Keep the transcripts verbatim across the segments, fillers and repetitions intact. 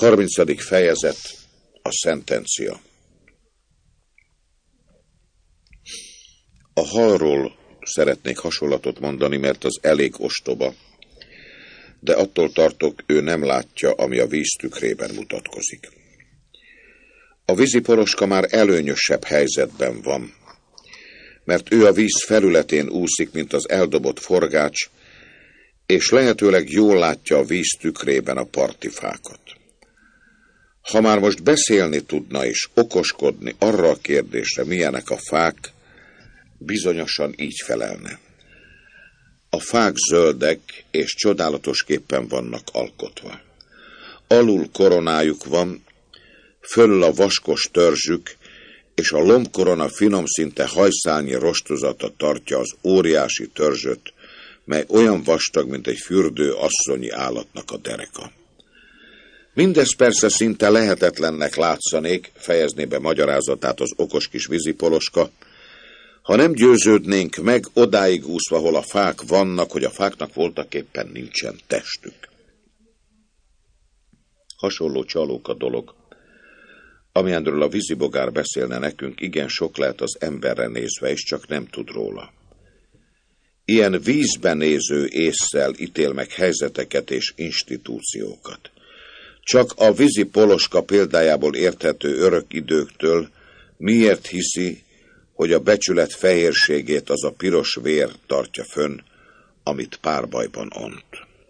harmincadik fejezet, a szentencia. A halról szeretnék hasonlatot mondani, mert az elég ostoba, de attól tartok, ő nem látja, ami a víz tükrében mutatkozik. A vízipoloska már előnyösebb helyzetben van, mert ő a víz felületén úszik, mint az eldobott forgács, és lehetőleg jól látja a víz tükrében a partifákat. Ha már most beszélni tudna és okoskodni arra a kérdésre, milyenek a fák, bizonyosan így felelne. A fák zöldek és csodálatosképpen vannak alkotva. Alul koronájuk van, fölül a vaskos törzsük, és a lombkorona finom, szinte hajszálnyi rostozata tartja az óriási törzsöt, mely olyan vastag, mint egy fürdő asszonyi állatnak a dereka. Mindez persze szinte lehetetlennek látszanék, fejezné be magyarázatát az okos kis vízipoloska, ha nem győződnénk meg odáig úszva, hol a fák vannak, hogy a fáknak voltaképpen nincsen testük. Hasonló csalók a dolog. Amilyenről a vízibogár beszélne nekünk, igen sok lehet az emberre nézve, és csak nem tud róla. Ilyen vízben néző ésszel ítél meg helyzeteket és institúciókat. Csak a vízipoloska példájából érthető örök időktől miért hiszi, hogy a becsület fehérségét az a piros vér tartja fönn, amit párbajban ont.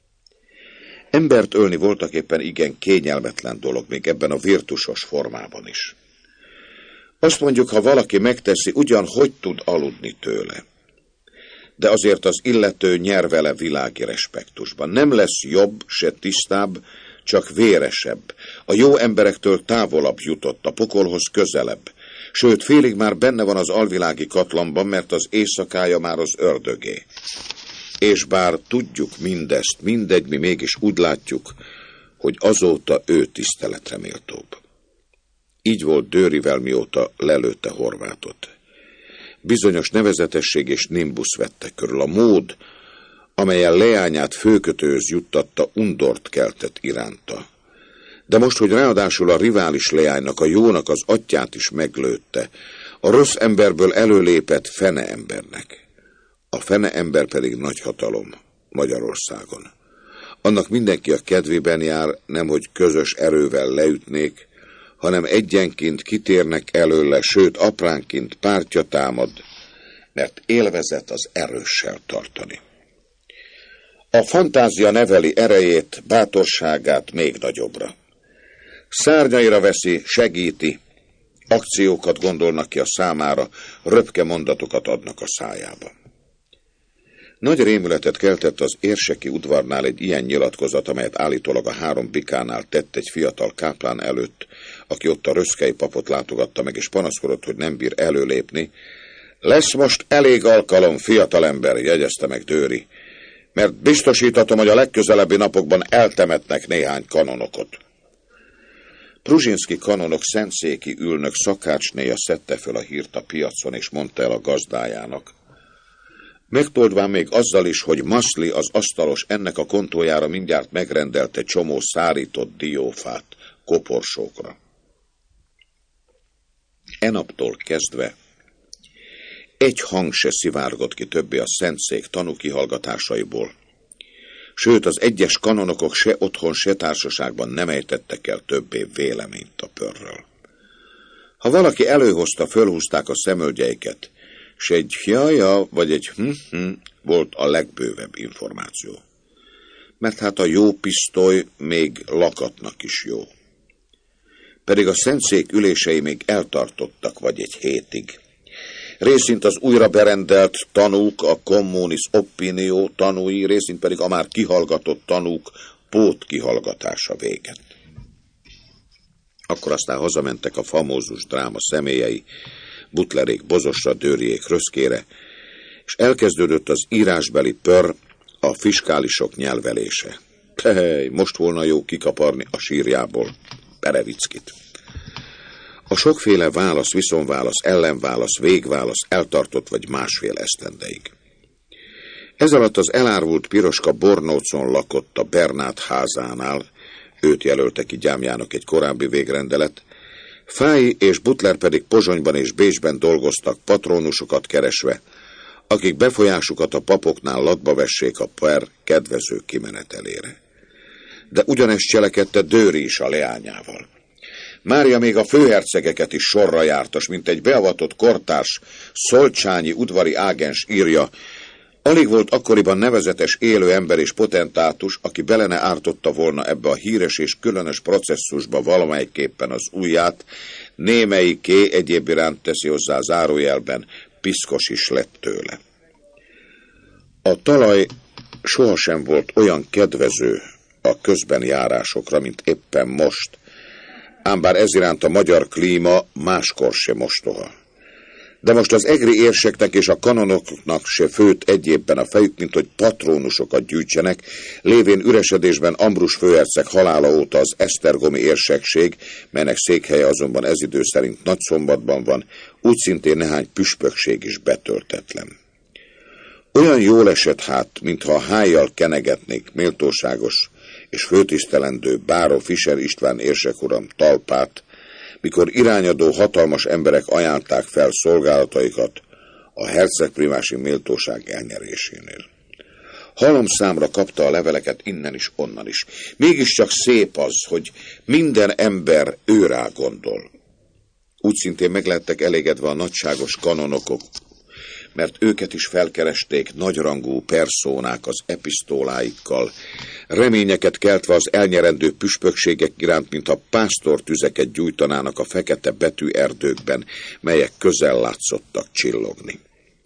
Embert ölni voltaképpen igen kényelmetlen dolog, még ebben a virtusos formában is. Azt mondjuk, ha valaki megteszi, ugyan hogy tud aludni tőle. De azért az illető nyer vele világi respektusban. Nem lesz jobb, se tisztább, csak véresebb. A jó emberektől távolabb jutott, a pokolhoz közelebb. Sőt, félig már benne van az alvilági katlanban, mert az éjszakája már az ördögé. És bár tudjuk mindezt, mindegy, mi mégis úgy látjuk, hogy azóta ő tiszteletre méltóbb. Így volt Dőrivel, mióta lelőtte Horvátot. Bizonyos nevezetesség és nimbusz vette körül. A mód, amelyen leányát főkötőhöz juttatta, undort keltett iránta. De most, hogy ráadásul a rivális leánynak, a jónak az atyját is meglőtte, a rossz emberből előlépett fene embernek. A fene ember pedig nagy hatalom Magyarországon. Annak mindenki a kedvében jár, nemhogy közös erővel leütnék, hanem egyenként kitérnek előle, sőt apránként pártja támad, mert élvezet az erőssel tartani. A fantázia neveli erejét, bátorságát még nagyobbra. Szárnyaira veszi, segíti, akciókat gondolnak ki a számára, röpke mondatokat adnak a szájába. Nagy rémületet keltett az érseki udvarnál egy ilyen nyilatkozat, amelyet állítólag a Három Bikánál tett egy fiatal káplán előtt, aki ott a röszkei papot látogatta meg, és panaszkodott, hogy nem bír előlépni. Lesz most elég alkalom, fiatalember, jegyezte meg Dőri, mert biztosítatom, hogy a legközelebbi napokban eltemetnek néhány kanonokot. Pruzsinszky kanonok szentszéki ülnök szakácsnéja szedte föl a hírt a piacon, és mondta el a gazdájának. Megtoldván még azzal is, hogy Maszli, az asztalos, ennek a kontójára mindjárt megrendelt egy csomó szárított diófát koporsókra. Enaptól kezdve egy hang se szivárgott ki többé a szentszék tanúkihallgatásaiból, sőt az egyes kanonokok se otthon, se társaságban nem ejtettek el többé véleményt a pörről. Ha valaki előhozta, fölhúzták a szemöldjeiket, s egy jaja vagy egy hm-hm volt a legbővebb információ. Mert hát a jó pisztoly még lakatnak is jó. Pedig a szentszék ülései még eltartottak vagy egy hétig. Részint az újra berendelt tanúk, a communis opinio tanúi, részint pedig a már kihallgatott tanúk pót kihallgatása véget. Akkor aztán hazamentek a famózus dráma személyei, Butlerék Bozosra, Dőriék Röszkére, és elkezdődött az írásbeli pör, a fiskálisok nyelvelése. Tehely, most volna jó kikaparni a sírjából Perevickit. A sokféle válasz, viszonválasz, ellenválasz, végválasz eltartott vagy másfél esztendeig. Ez alatt az elárvult piroska Bornócon lakott a Bernát házánál, őt jelölte ki gyámjának egy korábbi végrendelet, Fáy és Butler pedig Pozsonyban és Bécsben dolgoztak patrónusokat keresve, akik befolyásukat a papoknál latba vessék a per kedvező kimenetelére. De ugyanezt cselekedte Dőry is a leányával. Mária még a főhercegeket is sorra jártas, mint egy beavatott kortárs, szolcsányi udvari ágens írja, alig volt akkoriban nevezetes élő ember és potentátus, aki bele ne ártotta volna ebbe a híres és különös processzusba valamelyképpen az ujját, némelyiké egyéb iránt teszi hozzá zárójelben, piszkos is lett tőle. A talaj sohasem volt olyan kedvező a közben járásokra, mint éppen most, ám bár ez iránt a magyar klíma máskor se mostoha. De most az egri érseknek és a kanonoknak se főtt egyébben a fejük, mint hogy patrónusokat gyűjtsenek, lévén üresedésben Ambrus főherceg halála óta az esztergomi érsekség, melynek székhelye azonban ez idő szerint Nagyszombatban van, úgy szintén néhány püspökség is betöltetlen. Olyan jól esett hát, mintha a hájjal kenegetnék méltóságos és főtisztelendő báró Fischer István érsekuram talpát, mikor irányadó hatalmas emberek ajánlták fel szolgálataikat a hercegprimási méltóság elnyerésénél. Halomszámra kapta a leveleket innen is, onnan is. Mégiscsak szép az, hogy minden ember őrá gondol. Úgy szintén meglettek elégedve a nagyságos kanonokok, mert őket is felkeresték nagyrangú perszónák az episztóláikkal, reményeket keltve az elnyerendő püspökségek iránt, mintha pásztortüzeket gyújtanának a fekete betű erdőkben, melyek közel látszottak csillogni.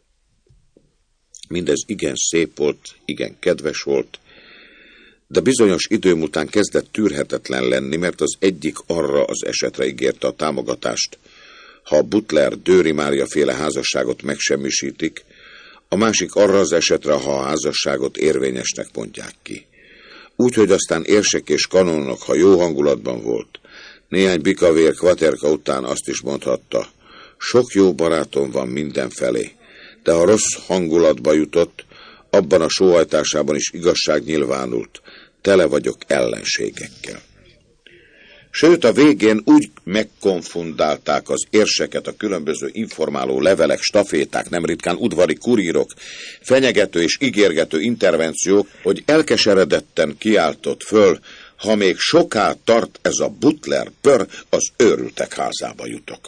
Mindez igen szép volt, igen kedves volt, de bizonyos idő után kezdett tűrhetetlen lenni, mert az egyik arra az esetre ígérte a támogatást, ha a Butler-Dőry Mária féle házasságot megsemmisítik, a másik arra az esetre, ha a házasságot érvényesnek mondják ki. Úgyhogy aztán érsek és kanonok, ha jó hangulatban volt, néhány bikavér kvaterka után azt is mondhatta, sok jó barátom van mindenfelé, de ha rossz hangulatba jutott, abban a sóhajtásában is igazság nyilvánult, tele vagyok ellenségekkel. Sőt, a végén úgy megkonfundálták az érseket a különböző informáló levelek, staféták, nem ritkán udvari kurírok, fenyegető és ígérgető intervenciók, hogy elkeseredetten kiáltott föl, ha még soká tart ez a Butler pör, az őrültek házába jutok.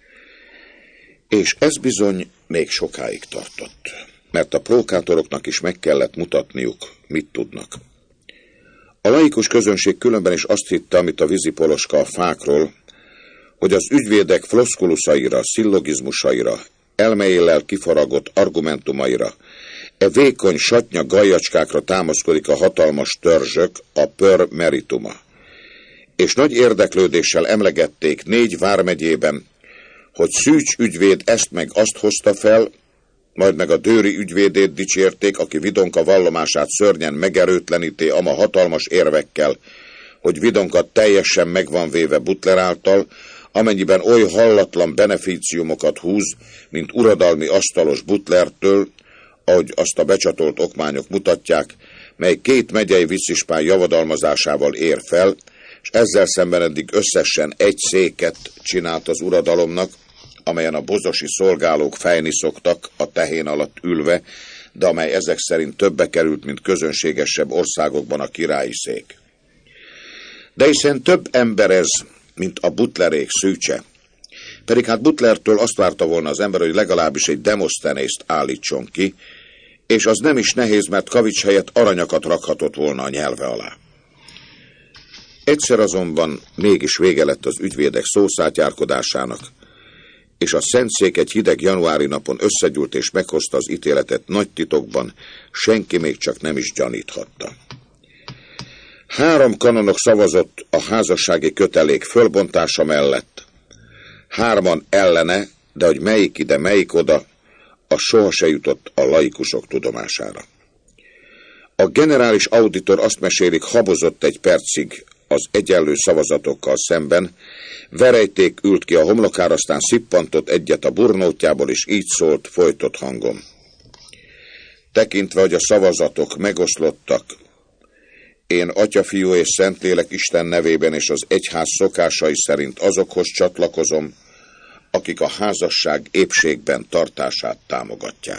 És ez bizony még sokáig tartott, mert a prókátoroknak is meg kellett mutatniuk, mit tudnak. A laikus közönség különben is azt hitte, amit a vízipoloska a fákról, hogy az ügyvédek floszkuluszaira, szillogizmusaira, elmeillel kifaragott argumentumaira, e vékony satnya gajjacskákra támaszkodik a hatalmas törzsök, a pör merituma. És nagy érdeklődéssel emlegették négy vármegyében, hogy Szűcs ügyvéd ezt meg azt hozta fel, majd meg a Dőry ügyvédét dicsérték, aki Vidonka vallomását szörnyen megerőtleníté ama hatalmas érvekkel, hogy Vidonka teljesen meg van véve Butler által, amennyiben oly hallatlan benefíciumokat húz, mint uradalmi asztalos Butlertől, ahogy azt a becsatolt okmányok mutatják, mely két megyei visszispán javadalmazásával ér fel, és ezzel szemben eddig összesen egy széket csinált az uradalomnak, amelyen a bozosi szolgálók fejni szoktak a tehén alatt ülve, de amely ezek szerint többe került, mint közönségesebb országokban a királyi szék. De hiszen több ember ez, mint a Butlerék Szűcse. Pedig hát Butlertől azt várta volna az ember, hogy legalábbis egy Demoszthenészt állítson ki, és az nem is nehéz, mert kavics helyett aranyakat rakhatott volna a nyelve alá. Egyszer azonban mégis vége lett az ügyvédek szószátyárkodásának, és a Szentszék egy hideg januári napon összegyűlt és meghozta az ítéletet nagy titokban, senki még csak nem is gyaníthatta. Három kanonok szavazott a házassági kötelék fölbontása mellett, hárman ellene, de hogy melyik ide, melyik oda, az soha se jutott a laikusok tudomására. A generális auditor azt mesélik, habozott egy percig az egyenlő szavazatokkal szemben, verejték ült ki a homlokára, aztán szippantott egyet a burnótjából, és így szólt folytott hangon. Tekintve, hogy a szavazatok megoszlottak, Én, Atya, Fiú és Szentlélek Isten nevében és az egyház szokásai szerint azokhoz csatlakozom, akik a házasság épségben tartását támogatják.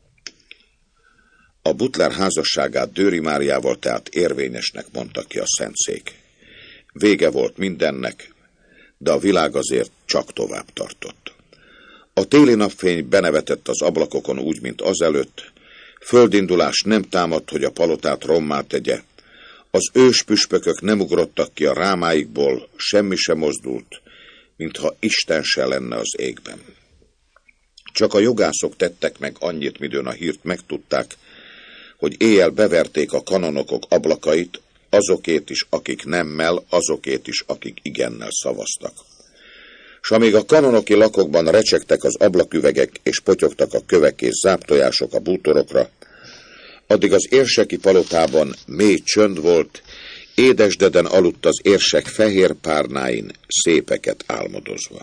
A Butler házasságát Dőry Máriával tehát érvényesnek mondta ki a Szentszék. Vége volt mindennek, de a világ azért csak tovább tartott. A téli napfény benevetett az ablakokon úgy, mint azelőtt, földindulás nem támadt, hogy a palotát rommá tegye, az ős püspökök nem ugrottak ki a rámáikból, semmi sem mozdult, mintha Isten se lenne az égben. Csak a jogászok tettek meg annyit, midőn a hírt megtudták, hogy éjjel beverték a kanonokok ablakait, azokét is, akik nemmel, azokét is, akik igennel szavaztak. S amíg a kanonoki lakokban recsegtek az ablaküvegek, és potyogtak a kövek és záptojások a bútorokra, addig az érseki palotában mély csönd volt, édesdeden aludt az érsek fehér párnáin, szépeket álmodozva.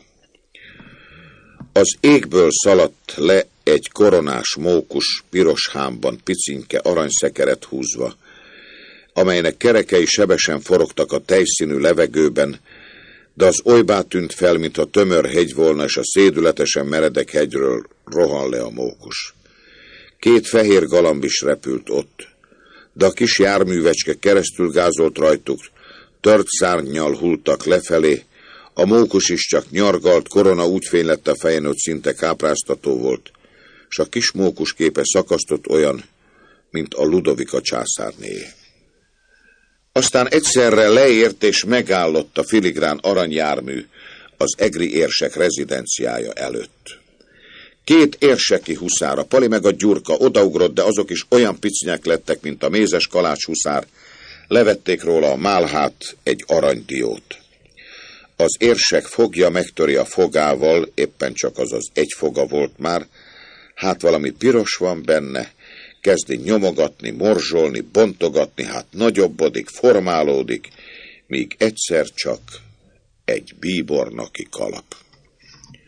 Az égből szaladt le egy koronás mókus piros hámban picinke aranyszekeret húzva, amelynek kerekei sebesen forogtak a tejszínű levegőben, de az olybá tűnt fel, mintha tömör hegy volna, és a szédületesen meredek hegyről rohan le a mókus. Két fehér galamb is repült ott, de a kis járművecske keresztül gázolt rajtuk, tört szárnnyal hulltak lefelé, a mókus is csak nyargalt, korona úgy fény lett a fején, hogy szinte kápráztató volt, s a kis mókus képe szakasztott olyan, mint a Ludovika császárnéje. Aztán egyszerre leért és megállott a filigrán aranyjármű az egri érsek rezidenciája előtt. Két érseki huszár, a Pali meg a Gyurka odaugrott, de azok is olyan picinyek lettek, mint a mézes kalács huszár, levették róla a málhát, egy aranydiót. Az érsek fogja megtöri a fogával, éppen csak az az egy foga volt már, hát valami piros van benne, kezdi nyomogatni, morzsolni, bontogatni, hát nagyobbodik, formálódik, míg egyszer csak egy bíbornoki kalap.